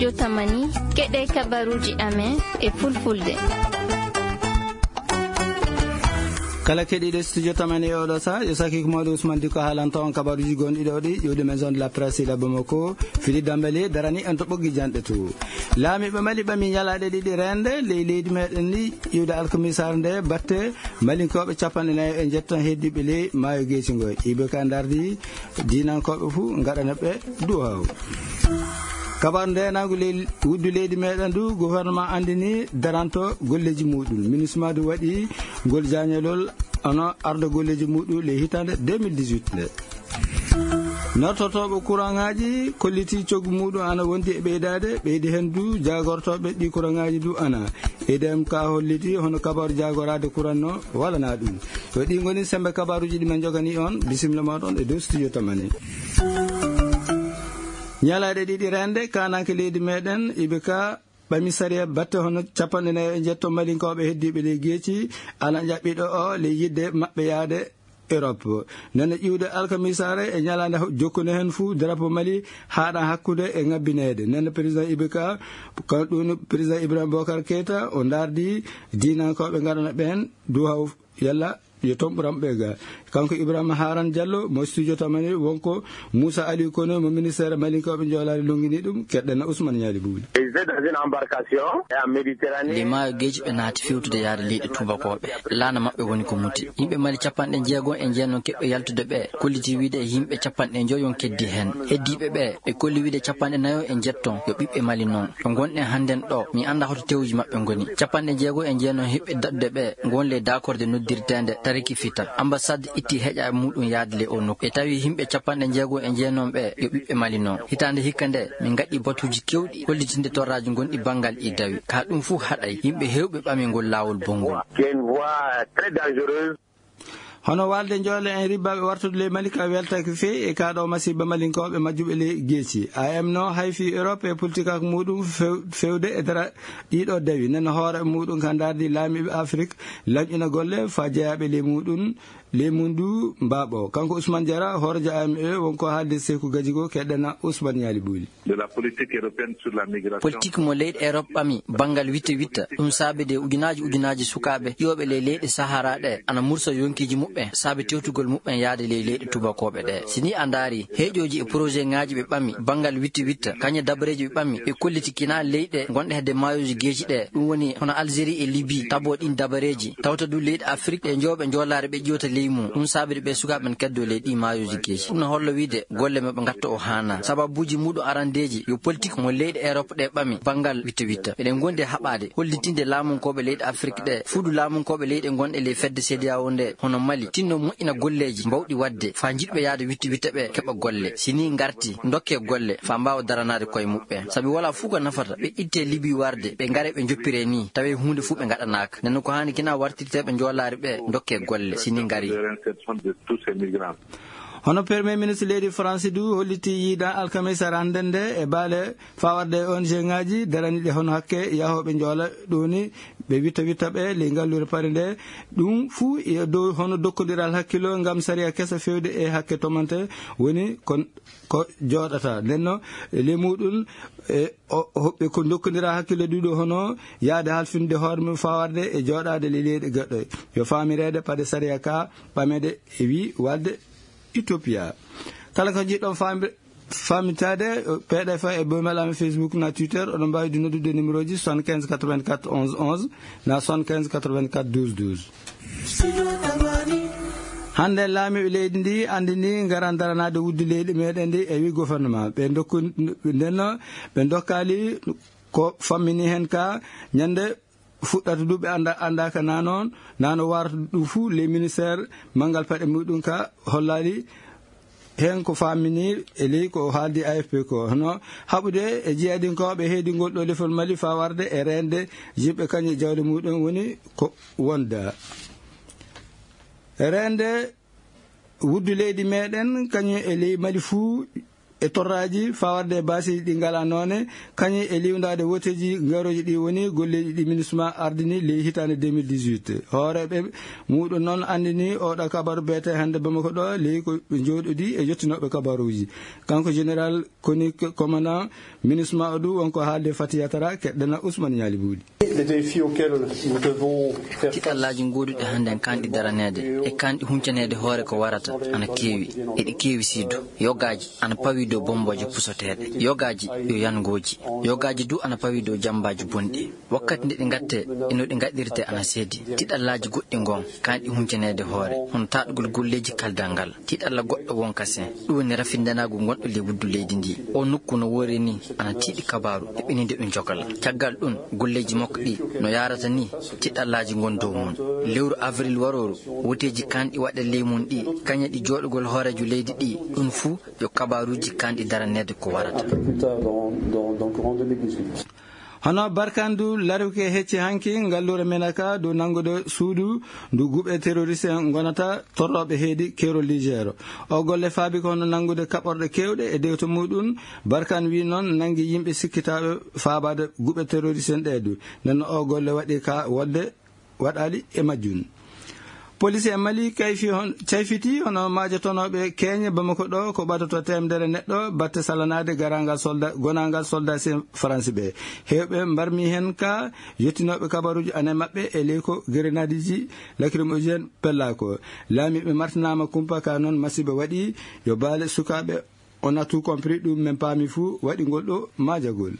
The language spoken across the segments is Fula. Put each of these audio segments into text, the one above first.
studio Tamani keɗe kabaruji amen e fulfulde. kala keɗiɗe studio Tamani e oɗo sa yo saki ko Mamadou Ousmane Diko haalanta on kabaruji gonɗi ɗo ɗi ƴewde maison de la presse la Bamako Philippe Dambélé darani en to ɓoggi janɗe to laamiɓe Mali ɓami ñalaɗe ɗiɗi rende ley leydi meɗen ni ƴewde alkamisar nde batte malinkoɓe 49 e jettan heddiɓe ley maayo Guécci ibe ka dardi dinankoɓe fou gaɗana ɓe duwaw kabaru ndenagu wuddu leydi meɗen du gouvernement andini daranto golleji muɗum ministre du waɗi gol jagnelol ono ardo golleji muɗum le hitande 2018 nde nortotoɓe courant ngaji kolliti coggu muɗum ana wondi e ɓeydi hen du jagortoɓe ɗi courant ngaji du ana edem ka holliti hono kabaru jagorade courant no walana ɗum to ɗi goni sembe kabaruji ɗi men jogani on bisimilla moɗon e dow studio Tamani. ñalaɗe ɗiɗi rende kananke leydi meɗen ibeka ɓami sariya batte hono 49 e jetto malinkoɓe heddiɓe ley Guécci ala jaɓɓiɗo o le yidde mabɓe yaade Europe nana ƴiwde alkamisare e ñalade jokkude hen fou drapeau Mali haɗa hakkude e ngabbinede nana président ibeka ko ɗum président Ibrahima Bocar Keita o dardi dinankoɓe gaɗana ɓen duwaw yalla yo tomɓuram ɓe ga kanko Ibrahima Haran Diallo mo studio Tamani wonko Moussa Ali Kono mo ministére malinkoɓe joolade longini ɗum keɗɗena Ousmane Ñali Bouli le maayo Guécci ɓe naati fewtude yaade leyɗe tubakoɓe laana mabɓe woni ko muti yimɓe Mali 60 e jeennon keɓɓe yaltude ɓe kolliti wiide e yimɓe 50 yon keddi hen heddiɓe ɓe kolli wiide 49 e jetton yo ɓiɓɓe Mali noon to gonɗen hannden ɗo mi anda hoto tewuji mabɓe goni 60 e jeennon heɓɓe daddude ɓe gonle d'accorde noddirtende tariki fita ambassade itti heƴa e muɗum yaade le o nokku e tawi yimɓe 60 e jeennon ɓe yo ɓiɓɓe Mali noon hitande hikka nde min gaɗɗi batuji kewɗi kollitinde torraji gonɗi banggal i dawi ka ɗum fuu haɗay yimɓe hewɓe ɓami ngol lawol bongol hono walde joole en ribbaɓe wartude ley Mali ka weltaki feewi e kaɗo masiba malinkoɓe majjuɓe ley Guécci AM no hayfi Europe e politique ak muɗum fewde e dara ɗiɗo dawi nana hoore muɗum ka dardi laamiɓe Afrique laƴƴina golle fa jeeyaɓe ley muɗum ley mundu mbaɓo kanko Ousmane Diarra horejo AME wonko haalde Sékou Gadjigo keɗɗena Ousmane Ñali Bouli politique mo leyɗe Europe ɓami bangal witta ɗum saabide ujunaji sukaɓe ƴooɓe ley leyɗe Sahara ɗe ana mursa yonkiji muɓɓe saabi tewtugol muɓɓen yaade ley leyɗe tubakoɓe ɗe sini a daari heeƴoji e projet ngaji ɓe ɓami bangal witta kañe dabareji ɓe ɓami ɓe kolliti kina leyɗe gonɗe hedde mayoji Guécci ɗe ɗum woni hono Algérie e Libye tabo ɗin dabareji tawta du leyɗe Afrique ɗe jooɓe joolare ɓe ƴewta leymu ɗum saabide ɓe sukaɓe men keddo ley ɗi mayoji Guécci ɗum no hollo wiide golle maɓe gatta o hana sababuji muɗum arandeji yo politique mo leyɗe Europe ɗe ɓami bangal witta eɗen gondi haɓade hollitinde laamunkoɓe leyɗe Afrique ɗe fuudu laamunkoɓe leyɗe gonɗe ley fedde CEDEAO nde hono Mali tinno moƴƴina golleji mbawɗi wadde fa jiɗɓe yaade witta ɓe keɓa golle sini garti dokke golle fa mbawa daranade koye muɓɓe saabi wala fuu ko nafata ɓe itte Libye warde ɓe gaare ɓe joppire ni tawi hunde fuu ɓe gaɗanaka nen ko hani kina wartirteɓe joolare ɓe dokke golle sini gari hono premier ministre leydi France du holliti yiida alkamisa rande nde e baale fawarde ONG ngaji daraniɗe hono hakke yahoɓe joola ɗoni ɓe witta ɓe ley ngallure paari nde ɗum fuu e dow hono dokkodiral hakkilo ngam sariya kesa fewde e hakke tomante woni ko jooɗata nenno ley muɗum hoɓɓe ko dokkodira hakkille ɗuɗo hono yaade halfinde hoore mum fawarde e jooɗade ley leyɗe goɗɗo yo famirede paade sariya ka ɓamede e wi walde Utopia kala ko jiɗɗon famitade peeɗe fa e bomelame Facebook na Twitter oɗon mbawi noddude numéro ji 75 84 11 11 na 75 84 12 12 hande laamiɓe leydi ndi andini garan daranade wuddi leydi meɗen ndi e wi gouvernement ɓe dokku ndenno ɓe dokkali ko fammini hen ka ñande fuɗɗata duɓe andaka nano warata ɗum fuu les ministére mangal paɗe muɗum ka hollali hen ko famini e ley ko haaldi AFP ko hono haɓude e jeeyadinkoɓe heedingol ɗo lefol Mali fa warde e rende yimɓe kañe jawle muɗum woni ko wonda rende wuddu leydi meɗen kañum e ley Mali fuu e torraji fawarde basi ɗi ngala noone kañi e liwdade woteji ngaroji ɗi woni golleji ɗi ministre ardini ley hitande 2018 hooreɓe muɗum noon andini oɗo kabaru beete hande Bamako ɗo ley ko ɓe jooɗodi e yettinoɓe kabaruji kanko général koni commandant ministre oɗo wonko haalde Fati Yatara keɗɗana Ousmane Niali Boudi. tiɗallaji goduɗe hande kanɗi daranede e kanɗi huncanede hoore ko warata ana keewi eɗi keewi siddu yogaji ana pawi dow bomboje pusoteɗe yogaji yo yangoji yogaji du ana pawi dow jambaji bonɗi wakkati nde ɗi gatte eno ɗi gaɗirte ana seedi tiɗallaji goɗɗi gon kanɗi huncanede hoore hono taɗugol golleji kaldal ngal tiɗalla goɗɗo won kasen ɗum woni rafindanago gonɗo ley wuddu leydi ndi o nokku no wori ni ana tiiɗi kabaru e ɓenide ɗum jogala caggal ɗum golleji makko ɗi no yarata ni tiɗallaji gon dow mum lewru avril waroru woteji kanɗi waɗe ley mum ɗi kaña ɗi joɗugol hoorejo leydi ɗi ɗum fuu yo kabaruji kanɗi daranede ko warata. hono barkandu laruke hecci hanki ngallure menaka do nangude suudu ndu guɓe terroriste gonata torroɓe heedi kero Niger o golle faabi ko hono nangude kaɓorɗe kewɗe e dewto muɗum barkan wi noon nangi yimɓe sikkitaɓe faabade guɓe terroriste ɗeɗu nen o golle waɗi ka wadde waɗali e majjun police e Mali cayfiti hono majotonoɓe keñe Bamako ɗo ko ɓatoto temdere neɗɗo batte salanade garangal soldat gonangal soldat sen France ɓe hewɓe mbarmi hen ka yettinoɓe kabaruji ane mabɓe e ley ko grenade ji lacrymogène pellako laamiɓe martinama kumpa ka noon masiba waɗi yo baale sukaɓe on a tout compris ɗum men paami fou waɗi ngol ɗo majagol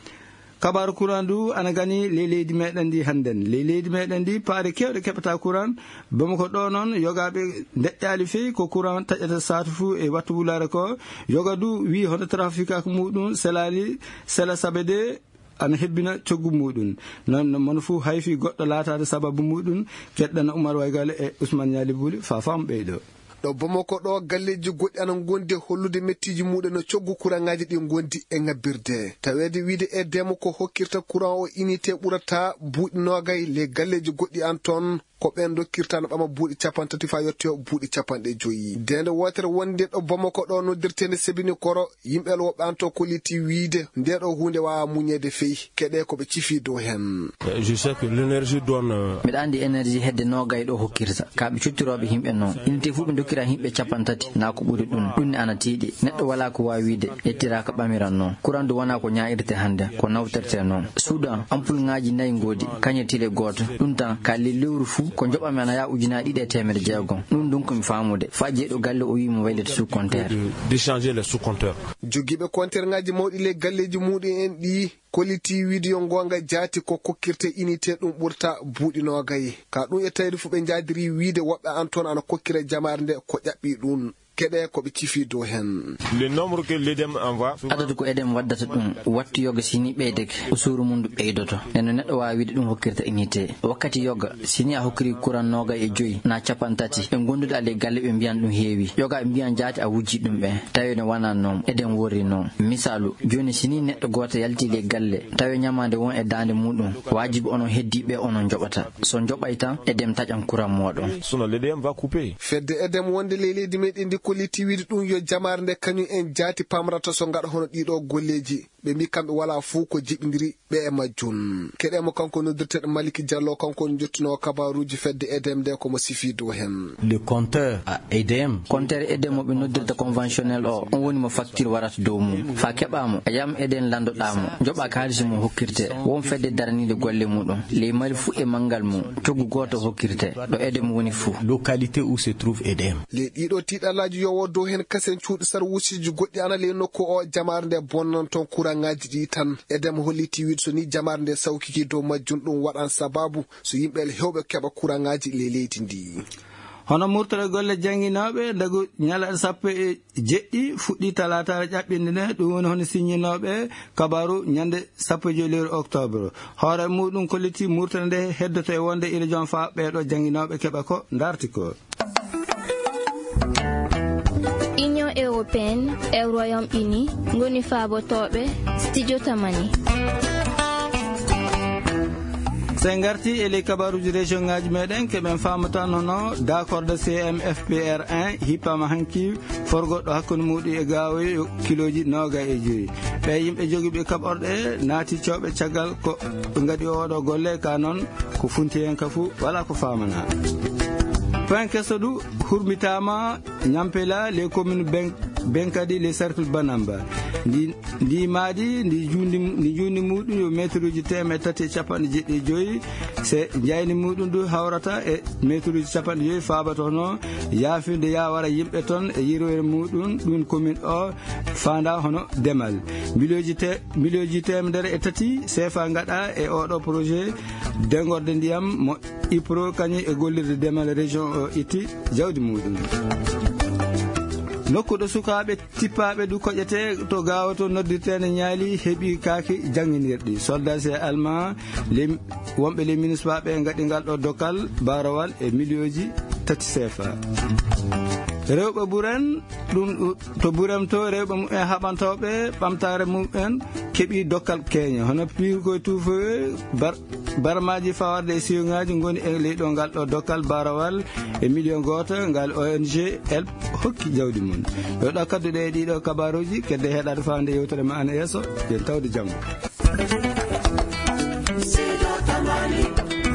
kabaru courant du ana gani leydi meɗen ndi hannden leydi meɗen ndi paare kewɗe keɓata courant Bamako ɗo noon yogaɓe deƴƴali feyi ko courant taƴata satu fou e wattu wulare ko yoga du wi hono trafic ak muɗum selali sela sabede ana hebbina coggu muɗum non mono fou hayfi goɗɗo laatade sababu muɗum keɗɗana Oumar Waygale e Ousmane Niali Bouli fa fam ɓeyɗo ɗo Bamako ɗo galleji goɗɗi ana gondi hollude mettiji muɗum no coggu courant-ngaji ɗi gondi e ngabbirde tawede wiide e demo ko hokkirta courant o unité ɓurata buuɗi nogay le galleji goɗɗi an toon ko ɓen dokkirta no ɓama buuɗi 30 fa yetti buuɗi 50 dende wotere wonde ɗo Bamako ɗo noddirtende sebini koro yimɓe woɓɓe an to kolliti wiide nde ɗo hunde wawa muñede feyi keɗe koɓe cifi dow hen. Je sais que l'énergie donne mbiɗa andi énergie hedde nogay ɗo hokkirta ka ɓe cottiroɓe yimɓe noon unité fu ɓe dokkira yimɓe 30 na ko ɓuri ɗum ne ana tiiɗi neɗɗo wala ko wawi wiide yettira ko ɓamiran noon courant du wona ko ñairte hande ko nawterte noon Soudan ampoule ngaji 4 godi kañe tile goto ɗum tan ka lewru fu ko joɓami ana ya ujunaɗi ɗiɗi e temedde jeegom ɗum ɗum komi famude fa jeeɗo galle o wimo waylete sous compteur d'échanger les sous compteurs jogiɓe compteur ngaji mawɗi le galleji muɗum en ɗi koliti wiide yo gonga jaati ko kokkirte unité ɗum ɓurta buuɗi nogay ka ɗum e tawde fu ɓe jadiri wiide woɓɓe an toon ana kokkira jamare nde ko ƴaɓɓi ɗum keɗe koɓe cifi dow hen le nombre que l'EDEM envoie adadu ko EDEM waddata ɗum wattu yoga sini ɓeydeke usuru mum ndu ɓeydoto neno neɗɗo wawi wiide ɗum hokkirta unité wakkati yoga sini a hokkiri courant noga e 5 na 30 ɓe gonduɗe ale galle ɓe mbiyan ɗum heewi yoga ɓe mbiyan jaati a wujji ɗum ɓe tawi ne wana noon EDEM worri noon misalu joni sini neɗɗo goto yalti le galle tawi ñamade won e dande muɗum wajibi onon heddiɓe onon joɓata so joɓay tan EDEM taƴan courant moɗon sinon l'EDEM va couper fedde EDEM wonde leydi meɗen ndi kolliti wiide ɗum yo jamare nde kañum en jaati pamrata so gaɗa hono ɗiɗo golleji ɓe mbi kamɓe wala fuu ko jiɓidiri ɓe e majjum keɗemo kanko noddirteɗo Maliki Diallo kanko jottuno kabaruji fedde EDEM nde komo sifi dow hen le compteur à EDEM compteur EDEM mo ɓe noddirta conventionnel o on woni mo facture warata dow mum fa keɓamo a yam EDEM landoɗamo joɓa kaalisi mum hokkirte won fedde daranide golle muɗum ley Mali fuu e manggal mum coggu goto hokkirte ɗo EDEM woni fuu localité où se trouve EDEM le ɗiɗo tiɗalaji yowo dow hen kasen cuuɗi sar wuciji goɗɗi ana ley nokku o jamare nde bonnan toon ngaji ɗi tan EDEM holliti wiide so ni jamare nde sawkiki dow majjum ɗum waɗan sababu so yimɓe hewɓe keɓa courant ngaji le leydi ndi hono murtore golle jangguinoɓe dagu ñalaɗe 17 fuɗɗi talata ƴaɓɓinde nde ɗum woni hono signinoɓe kabaru ñande 15 lewru octobre hoore muɗum kolliti murtore nde heddoto e wonde ina jon fa ɓeɗo jangguinoɓe keɓa ko darti ko Union européenne e Royaume-Uni ngoni faabotoɓe studio tamani sen garti e ley kabaruji région ngaji meɗen keɓen famata nono d'accord CMFPR 1 hippama hanki forgoɗɗo hakkude muɗum e gawoy kiloji 25 ɓe yimɓe joguiɓe kaɓorɗe naati cewɓe caggal ko gaɗi oɗo golle ka noon ko funti hen ka fu wala ko famana. Point kesso ɗu hurmitama ñampela les communes benkadi les cercles banamba ndi maadi ndi jundi muɗum yo métre uji 375 se jayni muɗum du hawrata e métre uji 50 fabata hono yaafinde ya wara yimɓe ton e yirwere muɗum ɗum commune o fanda hono demal milioji temedere e tati CFA gaɗa e oɗo projet dengorde ndiyam mo IPRO kañum e gollirde demal région o itti jawdi muɗum. nokkuɗo sukaɓe tippaɓe du koƴete to gawa to noddirtene ñaali heeɓi kaaki jangguinirɗi soldat et allemand wonɓe les municipal ɓe gaɗi ngal ɗo dokkal barawal e milioji 3 CFA. rewɓe ɓuuren ɗum to ɓuuram to rewɓe mumen haɓantawɓe ɓamtare mumen keeɓi dokkal keña hono piir koye tuufoye barmaji fawarde e siyongaji goni e leyɗo ngal ɗo dokkal barawal e million goto ngal ONG help hokki jawdi mum. yo ɗo kadduɗe e ɗiɗo kabaruji kedde heɗade fawde yewtere ma ana yesso yen tawde jamma.